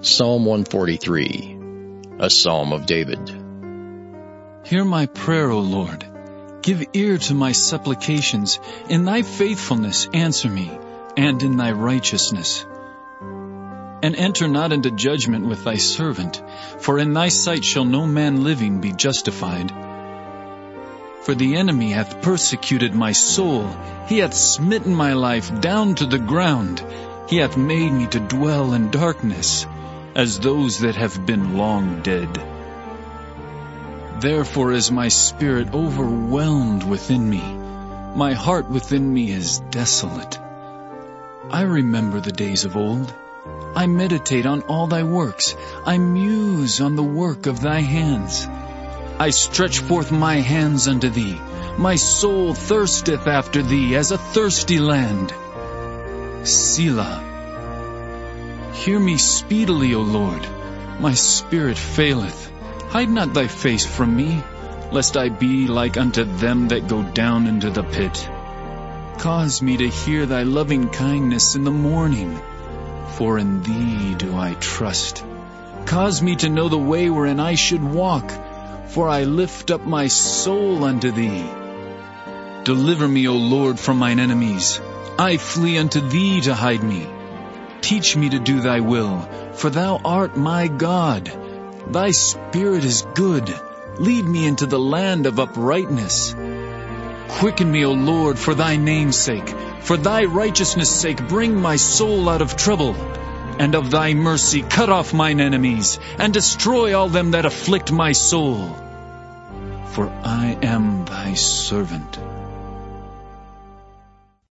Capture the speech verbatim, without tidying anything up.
Psalm one forty-three, a Psalm of David. Hear my prayer, O Lord. Give ear to my supplications. In thy faithfulness answer me, and in thy righteousness. And enter not into judgment with thy servant, for in thy sight shall no man living be justified. For the enemy hath persecuted my soul. He hath smitten my life down to the ground. He hath made me to dwell in darkness, as those that have been long dead. Therefore is my spirit overwhelmed within me. My heart within me is desolate. I remember the days of old. I meditate on all thy works. I muse on the work of thy hands. I stretch forth my hands unto thee. My soul thirsteth after thee as a thirsty land. Selah. Hear me speedily, O Lord. My spirit faileth. Hide not thy face from me, lest I be like unto them that go down into the pit. Cause me to hear thy loving kindness in the morning, for in thee do I trust. Cause me to know the way wherein I should walk, for I lift up my soul unto thee. Deliver me, O Lord, from mine enemies. I flee unto thee to hide me. Teach me to do thy will, for thou art my God. Thy spirit is good. Lead me into the land of uprightness. Quicken me, O Lord, for thy name's sake. For thy righteousness' sake, bring my soul out of trouble. And of thy mercy, cut off mine enemies, and destroy all them that afflict my soul. For I am thy servant.